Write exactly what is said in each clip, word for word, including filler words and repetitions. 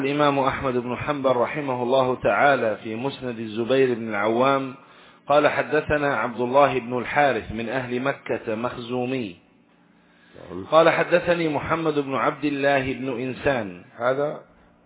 الإمام أحمد بن حنبل رحمه الله تعالى في مسند الزبير بن العوام قال حدثنا عبد الله بن الحارث من أهل مكة مخزومي قال حدثني محمد بن عبد الله بن إنسان. هذا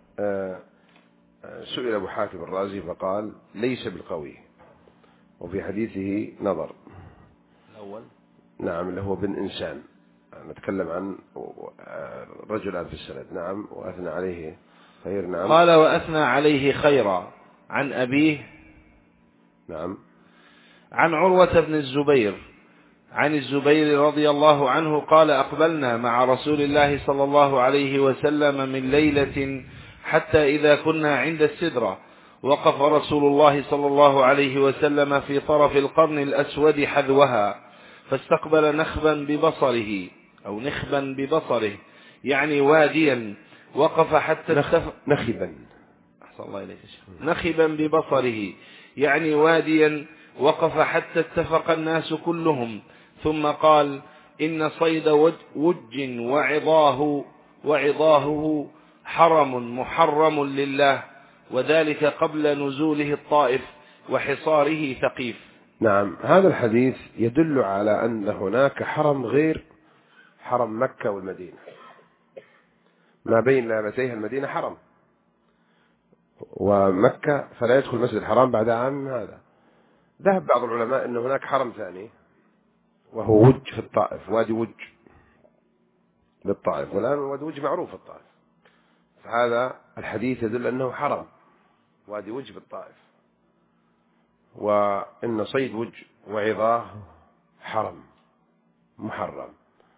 سئل أبو حاتم الرازي فقال ليس بالقوي، وفي حديثه نظر. الأول نعم اللي هو بن إنسان، نتكلم عن رجل في السند. نعم وأثنى عليه خير. نعم قال وأثنى عليه خيرا عن أبيه. نعم عن عروة بن الزبير عن الزبير رضي الله عنه قال أقبلنا مع رسول الله صلى الله عليه وسلم من ليلة حتى إذا كنا عند السدرة وقف رسول الله صلى الله عليه وسلم في طرف القرن الأسود حذوها فاستقبل نخبا ببصره أو نخبا ببصره يعني واديا وقف حتى نخ... نخبا أحسن الله إليك نخبا ببصره يعني واديا وقف حتى اتفق الناس كلهم ثم قال إن صيد وج وعظاه وعظاهه حرم محرم لله وذلك قبل نزوله الطائف وحصاره ثقيف. نعم هذا الحديث يدل على أن هناك حرم غير حرم مكة والمدينة، ما بين لابتيها المدينة حرم، ومكة فلا يدخل المسجد الحرام بعد عام هذا. ذهب بعض العلماء أن هناك حرم ثاني وهو وج في الطائف، وادي وج بالطائف، والآن وادي وج معروف في الطائف، فهذا الحديث يدل أنه حرم وادي وج بالطائف، وإن صيد وج وعظاه حرم محرم،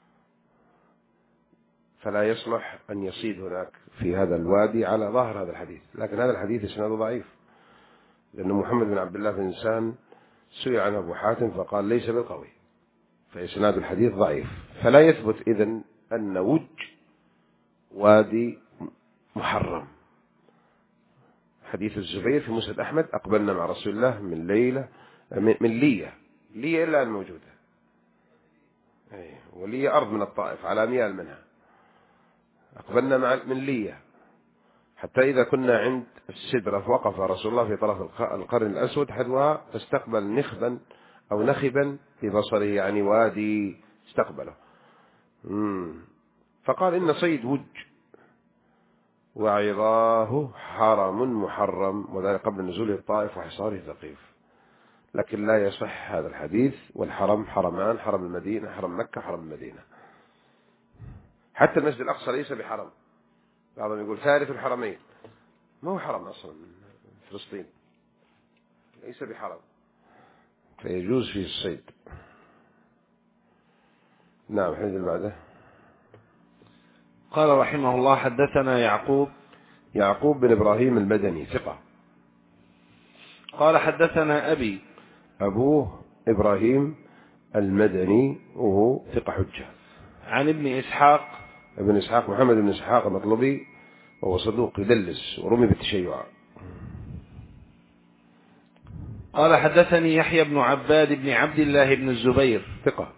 فلا يصلح أن يصيد هناك في هذا الوادي على ظاهر هذا الحديث. لكن هذا الحديث إسناده ضعيف، لأن محمد بن عبد الله بن إنسان سئل عن أبو حاتم فقال ليس بالقوي، فإسناد الحديث ضعيف، فلا يثبت إذن أن وج وادي محرم. حديث الزبير في مسند أحمد أقبلنا مع رسول الله من ليلة من لية لية إلا الموجودة، ولية أرض من الطائف على ميال منها، أقبلنا مع من لية حتى إذا كنا عند السدرة فوقف رسول الله في طرف القرن الأسود حذوها فاستقبل نخبا أو نخبا في بصره يعني وادي استقبله. مم. فقال إن صيد وج وعظاه حرم محرم وذلك قبل نزول الطائف وحصاره ثقيف. لكن لا يصح هذا الحديث، والحرم حرمان، حرم المدينة حرم مكة حرم المدينة. حتى المسجد الأقصى ليس بحرم، بعضهم يقول ثالث الحرمين، ما هو حرم أصلا فلسطين، ليس بحرم، فيجوز فيه الصيد. نعم الحديث اللي بعده. قال رحمه الله حدثنا يعقوب يعقوب بن إبراهيم المدني ثقة. قال حدثنا أبي أبوه إبراهيم المدني وهو ثقة حجة. عن ابن إسحاق ابن إسحاق محمد بن إسحاق المطلبي وهو صدوق يدلس ورمي بالتشيع. قال حدثني يحيى بن عباد بن عبد الله بن الزبير ثقة.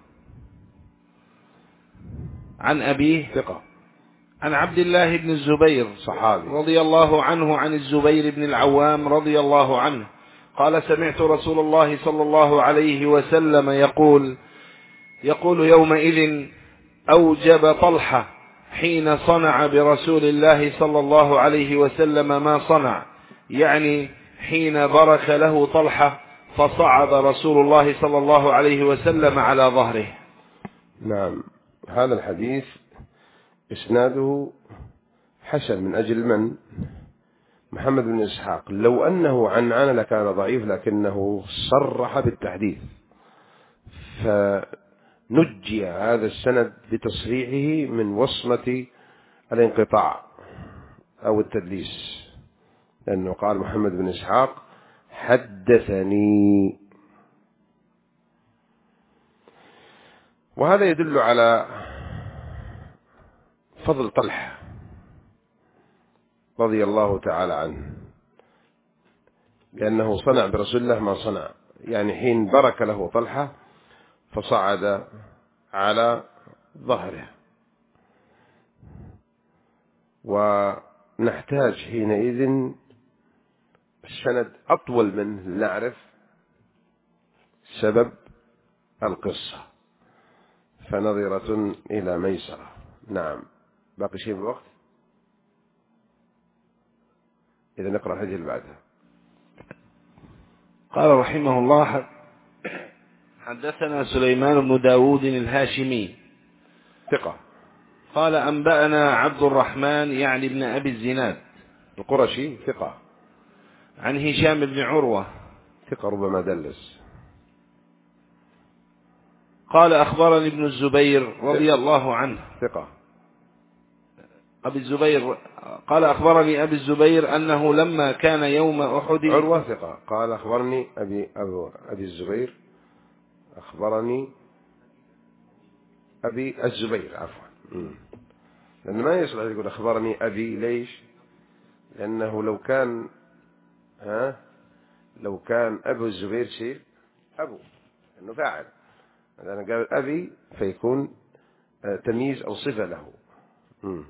عن أبيه ثقة. عن عبد الله بن الزبير صحابي رضي الله عنه عن الزبير بن العوام رضي الله عنه قال سمعت رسول الله صلى الله عليه وسلم يقول يقول يومئذ أوجب طلحة حين صنع برسول الله صلى الله عليه وسلم ما صنع، يعني حين برك له طلحة فصعد رسول الله صلى الله عليه وسلم على ظهره. نعم هذا الحديث إسناده حسن من أجل من؟ محمد بن إسحاق، لو أنه عن عن لكان ضعيف، لكنه صرح بالتحديث فنجي هذا السند بتصريحه من وصمة الانقطاع أو التدليس، لأنه قال محمد بن إسحاق حدثني. وهذا يدل على فضل طلحة رضي الله تعالى عنه، لأنه صنع برسول الله ما صنع، يعني حين برك له طلحة فصعد على ظهره. نحتاج حينئذ السند أطول منه لنعرف سبب القصة، فنظرة إلى ميسرة. نعم، باقي شيء من الوقت؟ إذا نقرأ الحديث اللي بعدها. قال رحمه الله: حدثنا سليمان بن داود الهاشمي ثقة. قال أنبأنا عبد الرحمن يعني ابن أبي الزناد القرشي ثقة. عن هشام بن عروة ثقة ربما دلس. قال أخبرني ابن الزبير رضي الله عنه ثقة. أبي الزبير قال أخبرني أبي الزبير أنه لما كان يوم أحد. عروة ثقة. قال أخبرني أبي أبو أبي الزبير أخبرني أبي الزبير عفوا، لأنه ما يصلح يقول أخبرني أبي. ليش؟ لأنه لو كان ها لو كان أبو الزبير شيء أبو لأنه فاعل، لأنه قال أبي فيكون تمييز أو صفة له. م.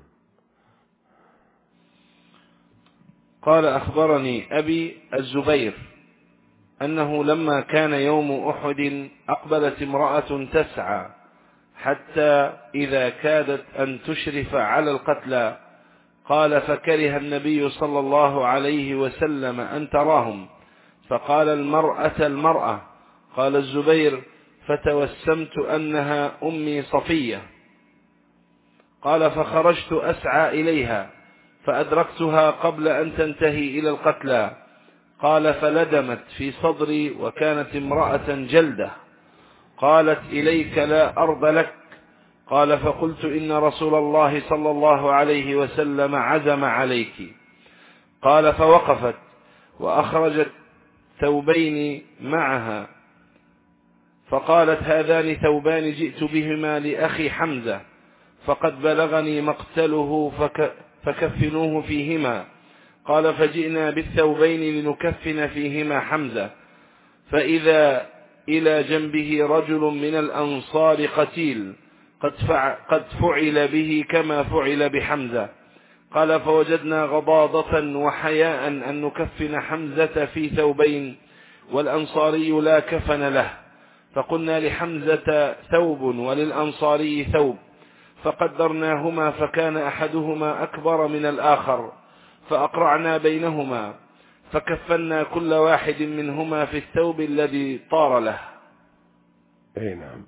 قال أخبرني أبي الزبير أنه لما كان يوم أحد أقبلت امرأة تسعى حتى إذا كادت أن تشرف على القتلى. قال فكره النبي صلى الله عليه وسلم أن تراهم، فقال المرأة المرأة. قال الزبير فتوسمت أنها أمي صفية. قال فخرجت أسعى إليها فأدركتها قبل أن تنتهي إلى القتلى. قال فلدمت في صدري وكانت امرأة جلدة. قالت إليك لا أرض لك. قال فقلت إن رسول الله صلى الله عليه وسلم عزم عليك. قال فوقفت وأخرجت ثوبين معها فقالت هذان ثوبان جئت بهما لأخي حمزة فقد بلغني مقتله فك فكفنوه فيهما. قال فجئنا بالثوبين لنكفن فيهما حمزة، فإذا إلى جنبه رجل من الأنصار قتيل قد, فع قد فعل به كما فعل بحمزة. قال فوجدنا غضاضة وحياء أن نكفن حمزة في ثوبين والأنصاري لا كفن له، فقلنا لحمزة ثوب وللأنصاري ثوب، فقدرناهما فكان أحدهما أكبر من الآخر، فأقرعنا بينهما فكفنا كل واحد منهما في الثوب الذي طار له. أي نعم.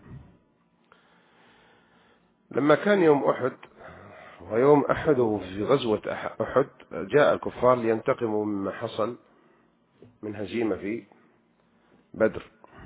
لما كان يوم أحد ويوم أحد في غزوة أحد جاء الكفار لينتقموا مما حصل من هزيمة في بدر،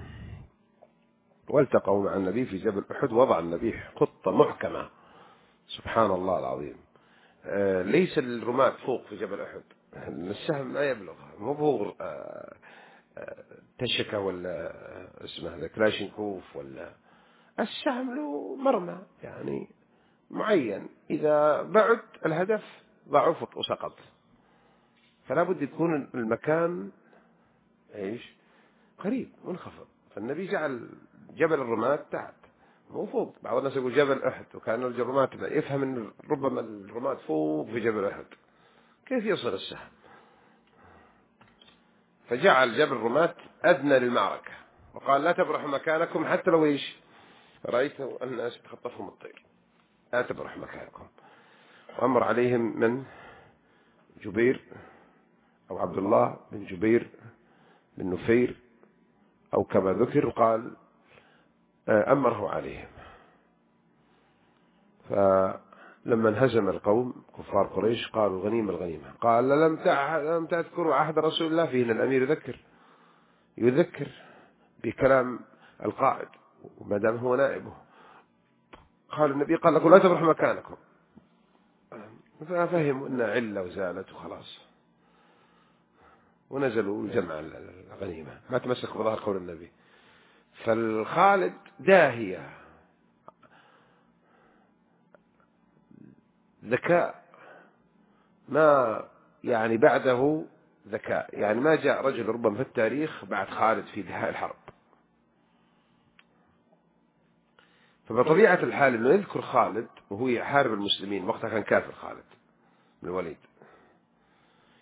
والتقوا مع النبي في جبل أحد. وضع النبي خطة محكمة سبحان الله العظيم. آه ليس الرماة فوق في جبل أحد، السهم ما يبلغ، مو فوق آه آه تشكة ولا اسمه كلاشينكوف، ولا السهم له مرمى يعني معين، إذا بعد الهدف ضعف وسقط، فلا بد يكون المكان ايش قريب منخفض. فالنبي جعل جبل الرماة تحت مو فوق. بعض الناس يقول جبل أحد وكان الرماة يفهم ان ربما الرماة فوق في جبل أحد، كيف يصل السهم؟ فجعل جبل الرماة أدنى للمعركة وقال لا تبرحوا مكانكم حتى لو ايش رأيتوا الناس تخطفهم الطير، لا تبرحوا مكانكم. وأمر عليهم من جبير أو عبد الله بن جبير بن نفير أو كما ذكر، وقال أمره عليهم. فلما انهزم القوم كفار قريش قالوا غنيمة الغنيمة. قال لم لم تذكروا عهد رسول الله فيه، الأمير يذكر يذكر بكلام القائد وما دام هو نائبه. قال النبي قال لكم لا تبرحوا مكانكم، ففهموا أن علة وزالت وخلاص، ونزلوا جمع الغنيمة، ما تمسكوا بظهر قول النبي. فالخالد داهية ذكاء ما يعني بعده ذكاء، يعني ما جاء رجل ربما في التاريخ بعد خالد في دهاء الحرب. فبطبيعة الحال انه يذكر خالد وهو يحارب المسلمين، وقتها كان كافر خالد بن الوليد،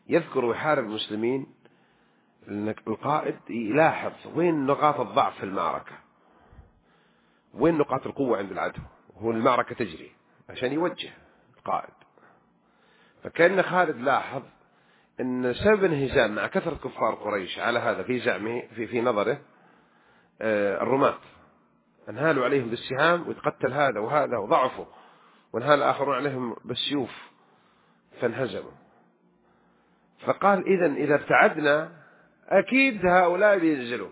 يذكر ويحارب المسلمين أن القائد يلاحظ وين نقاط الضعف في المعركة، وين نقاط القوة عند العدو، هو المعركة تجري عشان يوجه القائد. فكان خالد لاحظ أن سبب انهزام مع كثرة كفار قريش على هذا في زعمه في في نظره الرماة انهالوا عليهم بالسهام، ويتقتل هذا وهذا وضعفوا، وانهال الآخرون عليهم بالسيوف فانهزموا. فقال إذن إذا ابتعدنا أكيد هؤلاء بينزلوا،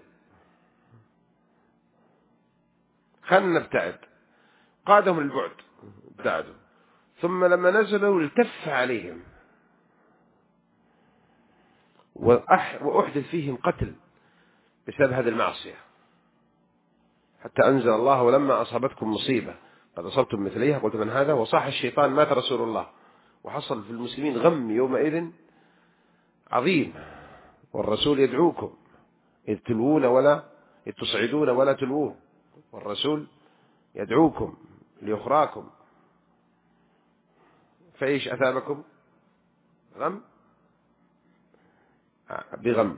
خلنا نبتعد. قادهم البعد ابتعدوا، ثم لما نزلوا التف عليهم وأحدث فيهم قتل بسبب هذه المعصية، حتى أنزل الله ولما أصابتكم مصيبة قد أصبتم مثليها قلت من هذا وصاح الشيطان مات رسول الله. وحصل في المسلمين غم يومئذ عظيم، والرسول يدعوكم إذ تلوون ولا إذ تصعدون ولا تلوون، والرسول يدعوكم لأخراكم. فإيش أثابكم؟ غم بغم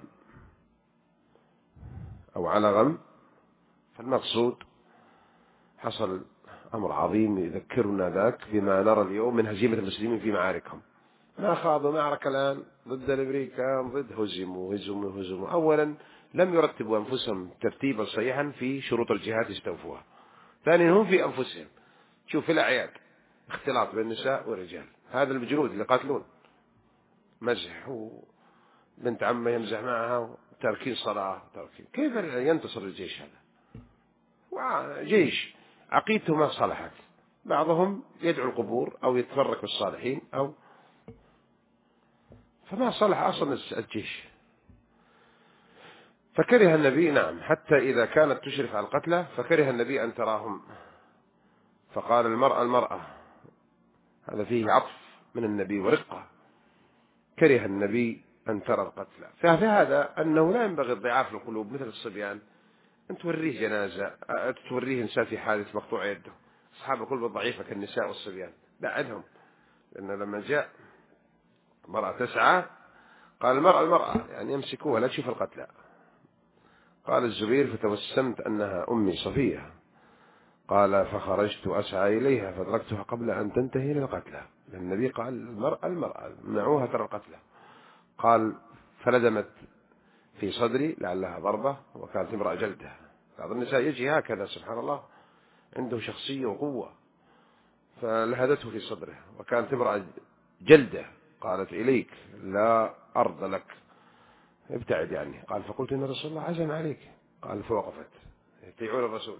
أو على غم. فالمقصود حصل أمر عظيم يذكرنا ذاك بما نرى اليوم من هزيمة المسلمين في معاركهم. ما خاضوا معركة الآن ضد الأمريكان، ضد هزموا هزموا هزموا. أولا لم يرتبوا أنفسهم ترتيبا صحيحا في شروط الجهاد يستوفوها. ثانيا هم في أنفسهم شوف في الأعياد اختلاط بين النساء والرجال، هذا الجنود اللي قاتلون مزح وبنت عمه يمزح معها وتاركين صلاة تاركين. كيف ينتصر الجيش هذا؟ جيش عقيدته ما صلحت، بعضهم يدعو القبور أو يتفرق بالصالحين أو فما صلح أصلا الجيش. فكره النبي نعم حتى إذا كانت تشرف على القتلى فكره النبي أن تراهم، فقال المرأة المرأة، هذا فيه عطف من النبي ورقة. كره النبي أن ترى القتلى، ففي هذا أنه لا ينبغي الضعاف القلوب مثل الصبيان أن توريه جنازة، توريه إنسان في حادث مقطوع يده. أصحاب القلوب الضعيفة كالنساء والصبيان بعدهم، لأن لما جاء مرأة تسعى قال المرأة المرأة يعني يمسكوها لا تشوف القتلى. قال الزبير فتوسمت أنها أمي صفية، قال فخرجت أسعى إليها فدركتها قبل أن تنتهي للقتلى. النبي قال المرأة المرأة منعوها ترى القتلى. قال فلدمت في صدري لعلها ضربة، وكانت امرأة جلدة. بعض النساء يجي هكذا سبحان الله عنده شخصية وقوة، فلهدته في صدره وكانت امرأة جلدة. قالت إليك لا أرض لك ابتعد يعني. قال فقلت إن رسول الله عزم عليك. قال فوقفت يطيعون الرسول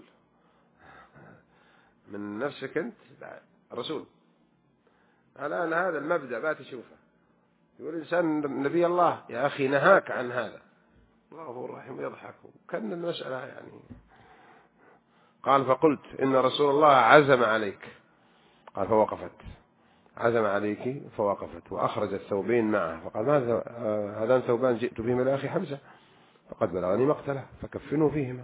من نفسك أنت الرسول. الآن هذا المبدأ بات تشوفه يقول إنسان نبي الله يا أخي نهاك عن هذا. الله هو الرحيم يضحك كأن المسألة يعني. قال فقلت إن رسول الله عزم عليك. قال فوقفت عزم عليك فوقفت وأخرجت ثوبين معه فقال ماذا هذان ثوبان جئت بهما لأخي حمزة فقد بلغني مقتله فكفنوا فيهما.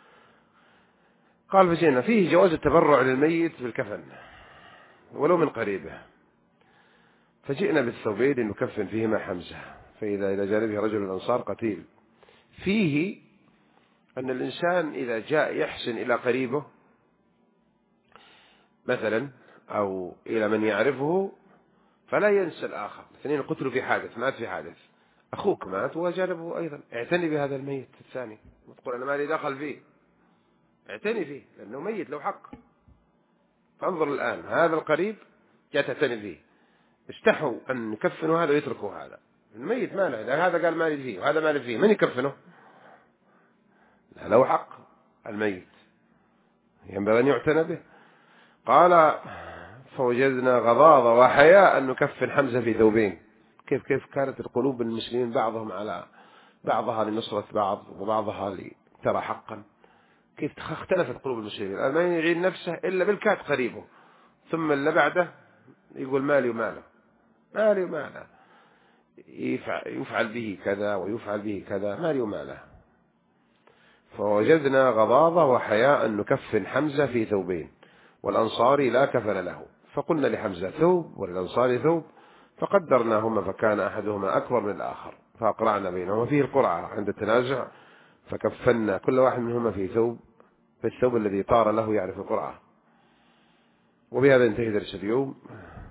قال فجئنا فيه جواز التبرع للميت بالكفن ولو من قريبه، فجئنا بالثوبين نكفن فيهما حمزة فإذا إلى جانبه رجل الأنصار قتيل. فيه أن الإنسان إذا جاء يحسن إلى قريبه مثلا أو إلى من يعرفه فلا ينسى الآخر. اثنين قتلوا في حادث، مات في حادث، أخوك مات وجانبه أيضا، اعتني بهذا الميت الثاني، تقول أنا ما لي دخل فيه، اعتني فيه لأنه ميت له حق. فانظر الآن هذا القريب جاء تعتني فيه، استحوا أن يكفنوا هذا ويتركوا هذا الميت ما له، هذا قال ما لي فيه وهذا ما لي فيه، من يكفنه؟ له حق الميت ينبغي أن يعتنى به. قال فوجدنا غضاضة وحياء أن نكفن حمزة في ثوبين. كيف كيف كانت القلوب المسلمين بعضهم على بعضها لنصرة بعض وبعضها لترى حقا. كيف اختلفت قلوب المسلمين. الآن ما يعين نفسه إلا بالكات قريبه، ثم اللي بعده يقول مالي وماله مالي وماله، يفعل به كذا ويفعل به كذا مالي وماله. فوجدنا غضاضة وحياء أن نكفن حمزة في ثوبين والأنصاري لا كفن له. فقلنا لحمزة ثوب وللأنصاري ثوب، فقدرناهما فكان أحدهما أكبر من الآخر فأقرعنا بينهما، وفيه القرعة عند التنازع، فكفنا كل واحد منهما في ثوب في الثوب الذي طار له يعني في القرعة. وبهذا ينتهي درس اليوم.